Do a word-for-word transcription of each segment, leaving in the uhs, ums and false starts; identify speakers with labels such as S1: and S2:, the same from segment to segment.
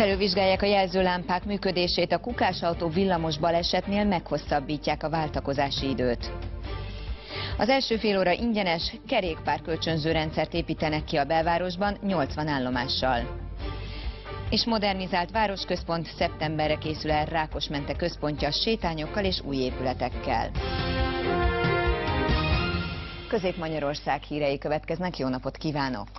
S1: Felülvizsgálják a jelzőlámpák működését, a kukásautó villamos balesetnél meghosszabbítják a váltakozási időt. Az első fél óra ingyenes, kerékpárkölcsönző rendszert építenek ki a belvárosban nyolcvan állomással. És modernizált városközpont, szeptemberre készül el Rákosmente központja sétányokkal és új épületekkel. Közép-Magyarország hírei következnek, jó napot kívánok!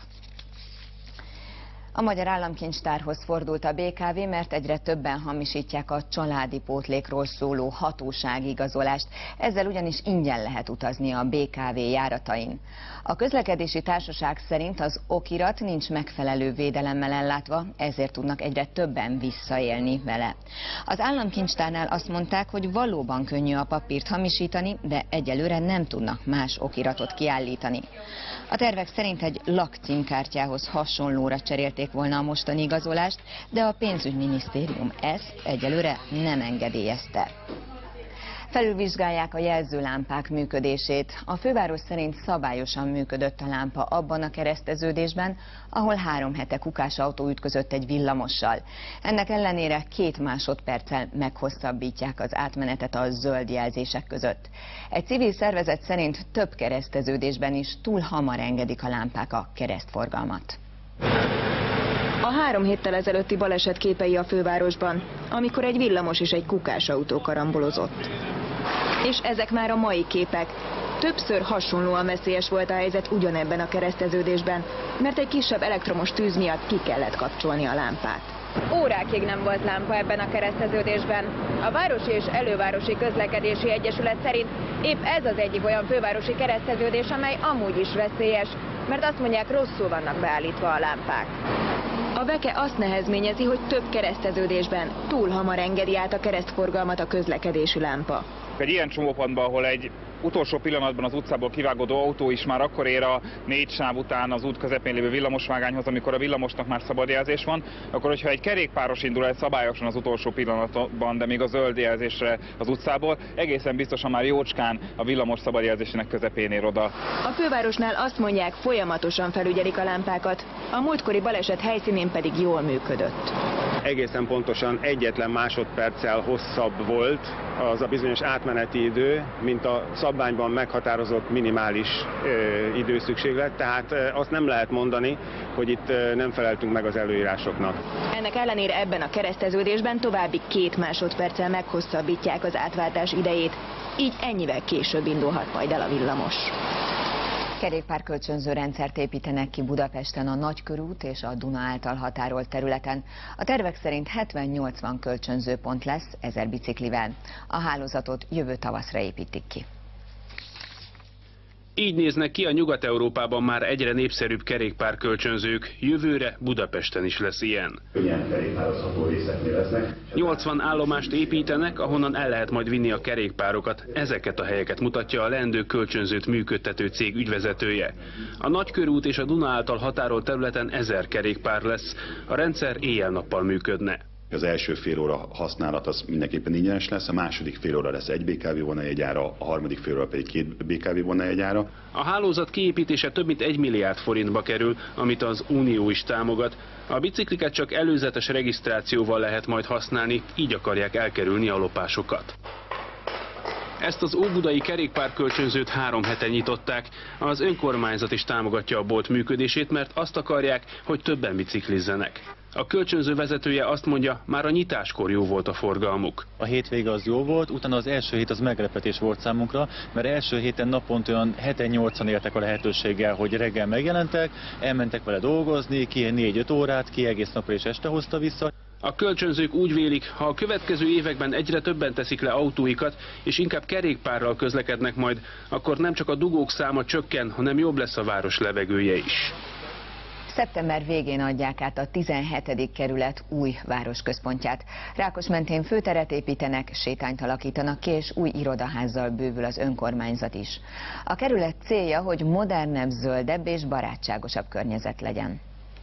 S1: A Magyar Államkincstárhoz fordult a bé ká vé, mert egyre többen hamisítják a családi pótlékról szóló hatóságigazolást, ezzel ugyanis ingyen lehet utazni a bé ká vé járatain. A közlekedési társaság szerint az okirat nincs megfelelő védelemmel ellátva, ezért tudnak egyre többen visszaélni vele. Az Államkincstárnál azt mondták, hogy valóban könnyű a papírt hamisítani, de egyelőre nem tudnak más okiratot kiállítani. A tervek szerint egy lakcímkártyához hasonlóra cserélték volna a mostani igazolást, de a pénzügyminisztérium ezt egyelőre nem engedélyezte. Felülvizsgálják a jelzőlámpák működését. A főváros szerint szabályosan működött a lámpa abban a kereszteződésben, ahol három hete kukásautó ütközött egy villamossal. Ennek ellenére két másodperccel meghosszabbítják az átmenetet a zöld jelzések között. Egy civil szervezet szerint több kereszteződésben is túl hamar engedik a lámpák a keresztforgalmat.
S2: A három héttel ezelőtti baleset képei a fővárosban, amikor egy villamos és egy kukásautó karambolozott. És ezek már a mai képek. Többször hasonlóan veszélyes volt a helyzet ugyanebben a kereszteződésben, mert egy kisebb elektromos tűz miatt ki kellett kapcsolni a lámpát. Órákig nem volt lámpa ebben a kereszteződésben. A Városi és Elővárosi Közlekedési Egyesület szerint épp ez az egyik olyan fővárosi kereszteződés, amely amúgy is veszélyes, mert azt mondják, rosszul vannak beállítva a lámpák. A veke azt nehezményezi, hogy több kereszteződésben túl hamar engedi át a keresztforgalmat a közlekedési lámpa.
S3: Egy ilyen csomópontban, ahol egy utolsó pillanatban az utcából kivágódó autó is már akkor ér a négy sáv után az út közepén lévő villamosvágányhoz, amikor a villamosnak már szabad jelzés van, akkor hogyha egy kerékpáros indul el szabályosan az utolsó pillanatban, de még a zöld jelzésre az utcából, egészen biztosan már jócskán a villamos szabad jelzésének közepén ér oda.
S2: A fővárosnál azt mondják, folyamatosan felügyelik a lámpákat, a múltkori baleset helyszínén pedig jól működött.
S4: Egészen pontosan egyetlen másodperccel hosszabb volt az a bizonyos átmeneti idő, mint a szabványban meghatározott minimális ö, időszükséglet, tehát ö, azt nem lehet mondani, hogy itt ö, nem feleltünk meg az előírásoknak.
S2: Ennek ellenére ebben a kereszteződésben további két másodperccel meghosszabbítják az átváltás idejét, így ennyivel később indulhat majd el a villamos.
S1: Kerékpárkölcsönző rendszert építenek ki Budapesten a Nagykörút és a Duna által határolt területen. A tervek szerint hetven-nyolcvan kölcsönzőpont lesz, ezer biciklivel. A hálózatot jövő tavaszra építik ki.
S5: Így néznek ki a Nyugat-Európában már egyre népszerűbb kerékpárkölcsönzők. Jövőre Budapesten is lesz ilyen. nyolcvan állomást építenek, ahonnan el lehet majd vinni a kerékpárokat. Ezeket a helyeket mutatja a leendő kölcsönzőt működtető cég ügyvezetője. A Nagykörút és a Duna által határolt területen ezer kerékpár lesz. A rendszer éjjel-nappal működne.
S6: Az első fél óra használat az mindenképpen ingyenes lesz, a második fél óra lesz egy bé ká vé vonajegyára, a harmadik fél óra pedig két bé ká vé vonajegyára.
S5: A hálózat kiépítése több mint egy milliárd forintba kerül, amit az Unió is támogat. A bicikliket csak előzetes regisztrációval lehet majd használni, így akarják elkerülni a lopásokat. Ezt az óbudai kerékpárkölcsönzőt három hete nyitották. Az önkormányzat is támogatja a bolt működését, mert azt akarják, hogy többen biciklizzenek. A kölcsönző vezetője azt mondja, már a nyitáskor jó volt a forgalmuk.
S7: A hétvége az jó volt, utána az első hét az meglepetés volt számunkra, mert első héten naponta olyan heten-nyolcan éltek a lehetőséggel, hogy reggel megjelentek, elmentek vele dolgozni, ki négy-öt órát, ki egész napra és este hozta vissza.
S5: A kölcsönzők úgy vélik, ha a következő években egyre többen teszik le autóikat, és inkább kerékpárral közlekednek majd, akkor nem csak a dugók száma csökken, hanem jobb lesz a város levegője is.
S1: Szeptember végén adják át a tizenhetedik kerület új városközpontját. Rákosmentén főteret építenek, sétányt alakítanak ki, és új irodaházzal bővül az önkormányzat is. A kerület célja, hogy modernebb, zöldebb és barátságosabb környezet legyen.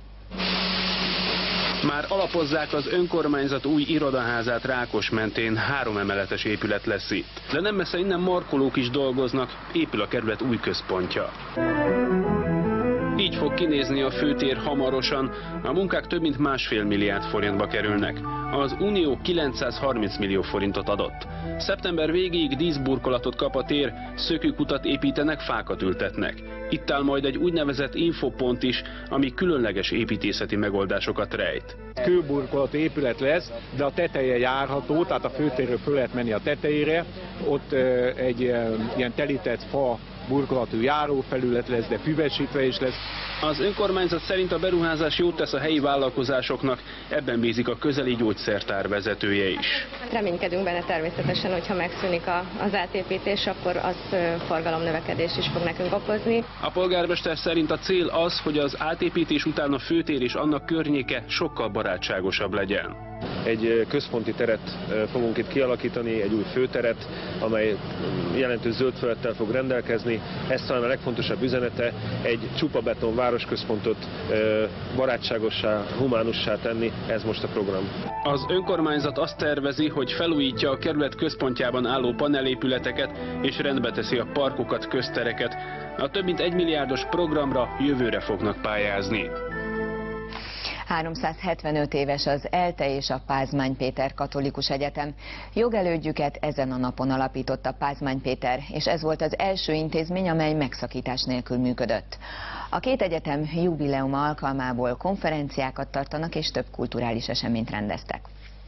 S5: Már alapozzák az önkormányzat új irodaházát Rákosmentén, három emeletes épület lesz itt. De nem messze innen markolók is dolgoznak, épül a kerület új központja. Így fog kinézni a főtér hamarosan. A munkák több mint másfél milliárd forintba kerülnek. Az Unió kilencszázharminc millió forintot adott. Szeptember végéig díszburkolatot kap a tér, szökőkutat építenek, fákat ültetnek. Itt áll majd egy úgynevezett infopont is, ami különleges építészeti megoldásokat rejt.
S8: Kőburkolatú épület lesz, de a teteje járható, tehát a főtérről föl lehet menni a tetejére. Ott egy ilyen telített fa burkolatú járófelület lesz, de füvesítve is lesz.
S5: Az önkormányzat szerint a beruházás jót tesz a helyi vállalkozásoknak, ebben bízik a közeli gyógyszertár vezetője is.
S9: Reménykedünk benne természetesen, hogyha megszűnik a, az átépítés, akkor az forgalomnövekedés is fog nekünk okozni.
S5: A polgármester szerint a cél az, hogy az átépítés után a főtér és annak környéke sokkal barátságosabb legyen.
S10: Egy központi teret fogunk itt kialakítani, egy új főteret, amely jelentős zöld felülettel fog rendelkezni. Ez talán a legfontosabb üzenete, egy csupa beton városközpontot barátságossá, humánussá tenni, ez most a program.
S5: Az önkormányzat azt tervezi, hogy felújítja a kerület központjában álló panelépületeket és rendbe teszi a parkokat, köztereket. A több mint egy milliárdos programra jövőre fognak pályázni.
S1: háromszázhetvenöt éves az ELTE és a Pázmány Péter Katolikus Egyetem. Jogelődjüket ezen a napon alapította Pázmány Péter, és ez volt az első intézmény, amely megszakítás nélkül működött. A két egyetem jubileuma alkalmából konferenciákat tartanak és több kulturális eseményt rendeztek.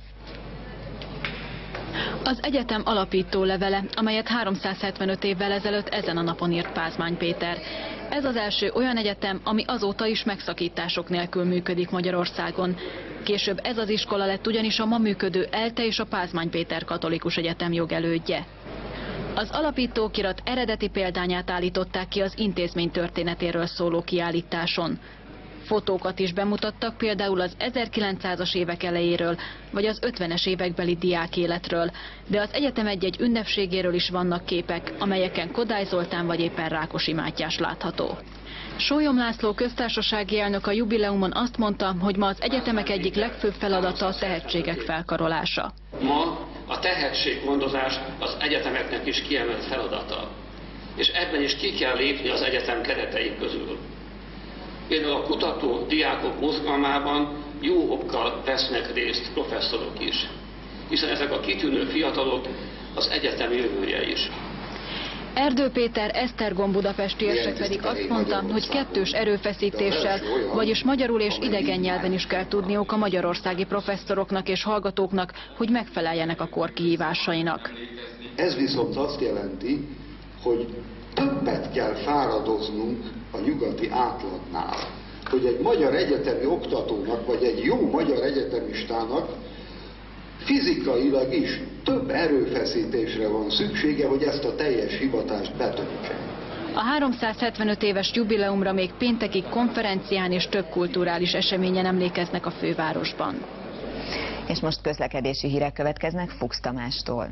S11: Az egyetem alapító levele, amelyet háromszázhetvenöt évvel ezelőtt ezen a napon írt Pázmány Péter. Ez az első olyan egyetem, ami azóta is megszakítások nélkül működik Magyarországon. Később ez az iskola lett ugyanis a ma működő ELTE és a Pázmány Péter Katolikus Egyetem jogelődje. Az alapítókirat eredeti példányát állították ki az intézmény történetéről szóló kiállításon. Fotókat is bemutattak, például az ezerkilencszázas évek elejéről, vagy az ötvenes évekbeli diákéletről, de az egyetem egy-egy ünnepségéről is vannak képek, amelyeken Kodály Zoltán vagy éppen Rákosi Mátyás látható. Sólyom László köztársasági elnök a jubileumon azt mondta, hogy ma az egyetemek egyik legfőbb feladata a tehetségek felkarolása.
S12: Ma a tehetséggondozás az egyetemeknek is kiemelt feladata, és ebben is ki kell lépni az egyetem keretei közül. Például a kutató diákok mozgalmában jó okkal vesznek részt professzorok is, hiszen ezek a kitűnő fiatalok az egyetem jövője is.
S11: Erdő Péter Esztergom budapestiesek pedig azt mondta, hogy kettős erőfeszítéssel, vagyis magyarul és idegen nyelven is kell tudniuk a magyarországi professzoroknak és hallgatóknak, hogy megfeleljenek a kor kihívásainak.
S13: Ez viszont azt jelenti, hogy többet kell fáradoznunk a nyugati átlagnál, hogy egy magyar egyetemi oktatónak, vagy egy jó magyar egyetemistának fizikailag is több erőfeszítésre van szüksége, hogy ezt a teljes hivatást betöltse.
S11: A háromszázhetvenöt éves jubileumra még péntekig konferencián és több kulturális eseményen emlékeznek a fővárosban.
S1: És most közlekedési hírek következnek Fuchs Tamástól.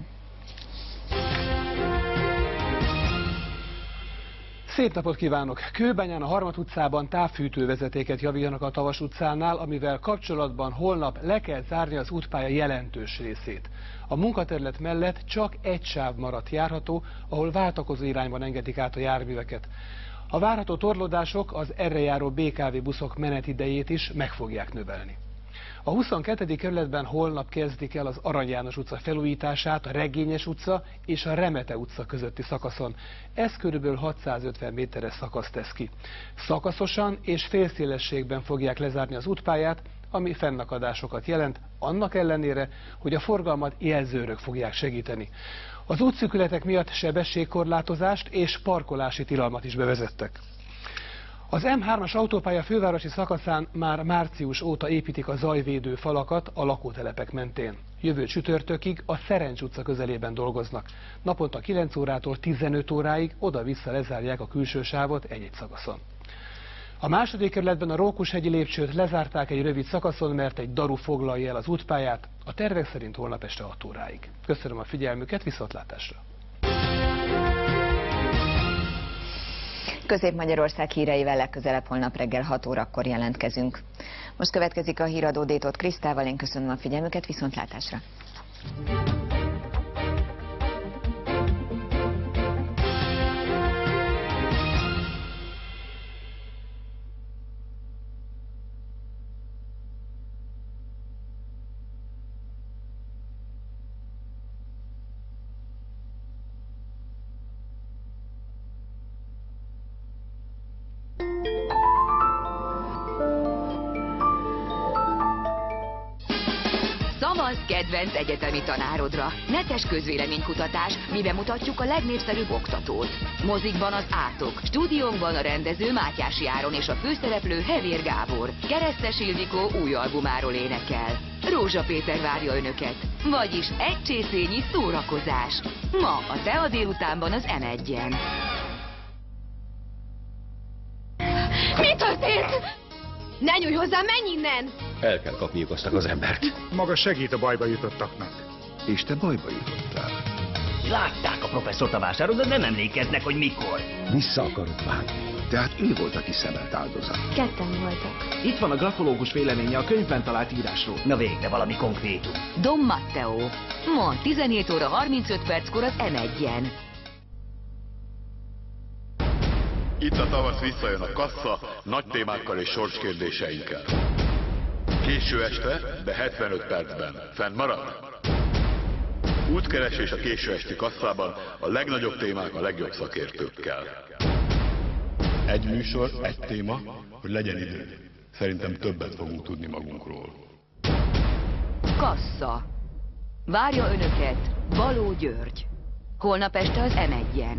S14: Szép napot kívánok! Kőbányán a Harmat utcában távfűtővezetéket javítanak a Tavas utcánál, amivel kapcsolatban holnap le kell zárni az útpálya jelentős részét. A munkaterület mellett csak egy sáv maradt járható, ahol váltakozó irányban engedik át a járműveket. A várható torlódások az erre járó bé ká vé buszok menetidejét is meg fogják növelni. A huszonkettedik kerületben holnap kezdik el az Arany János utca felújítását a Regényes utca és a Remete utca közötti szakaszon. Ez körülbelül hatszázötven méteres szakasz tesz ki. Szakaszosan és félszélességben fogják lezárni az útpályát, ami fennakadásokat jelent, annak ellenére, hogy a forgalmat jelzőrök fogják segíteni. Az útszűkületek miatt sebességkorlátozást és parkolási tilalmat is bevezettek. Az M hármas autópálya fővárosi szakaszán már március óta építik a zajvédő falakat a lakótelepek mentén. Jövő csütörtökig a Szerencs utca közelében dolgoznak. Naponta kilenc órától tizenöt óráig oda-vissza lezárják a külső sávot egy-egy szakaszon. A második kerületben a Rókushegyi lépcsőt lezárták egy rövid szakaszon, mert egy daru foglalja el az útpályát, a tervek szerint holnap este hat óráig. Köszönöm a figyelmüket, viszontlátásra!
S1: Közép-Magyarország híreivel legközelebb holnap reggel hat órakor jelentkezünk. Most következik a híradó Détót Krisztával, én köszönöm a figyelmüket, viszontlátásra!
S15: kedvenc egyetemi tanárodra. Netes közvéleménykutatás, mi bemutatjuk a legnépszerűbb oktatót. Mozikban az Átok, stúdiónkban a rendező Mátyási Áron és a főszereplő Hevér Gábor. Keresztes Ildikó új albumáról énekel. Rózsa Péter várja önöket, vagyis egy csészényi szórakozás. Ma a Tea délutánban az em egyen.
S16: Mi történt? Ne nyújj hozzá, menj innen!
S17: El kell kapniuk azt az embert.
S18: Maga segít a bajba jutottaknak.
S17: És te bajba jutottál.
S19: Látták a professzort a vásáron, de nem emlékeznek, hogy mikor.
S17: Vissza akarod vágni. Tehát ő volt a kiszemelt áldozat.
S16: Ketten voltak.
S19: Itt van a grafológus véleménye a könyvben talált írásról. Na végre valami konkrétum.
S15: Don Matteo. Ma tizenhét óra harmincöt perckor az em egyen.
S20: Itt a tavasz visszajön a kassa, nagy témákkal és sorskérdéseinkkel. Késő este, de hetvenöt percben. Fenn marad? Útkeresés a késő esti kasszában, a legnagyobb témák a legjobb szakértőkkel.
S21: Egy műsor, egy téma, hogy legyen idő. Szerintem többet fogunk tudni magunkról.
S15: Kassa. Várja önöket Baló György. Holnap este az em egyen.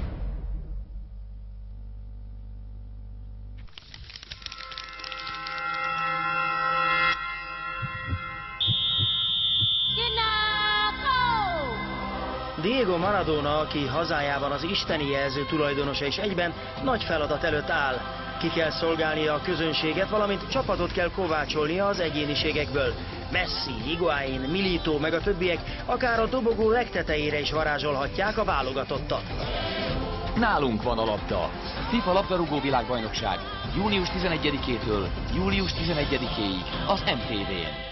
S22: Diego Maradona, aki hazájában az isteni jelző tulajdonosa és egyben nagy feladat előtt áll. Ki kell szolgálnia a közönséget, valamint csapatot kell kovácsolnia az egyéniségekből. Messi, Higuaín, Milito meg a többiek akár a dobogó legtetejére is varázsolhatják a válogatottat.
S23: Nálunk van a labda. FIFA labdarúgó világbajnokság. június tizenegyedikétől július tizenegyedikéig az em té vén.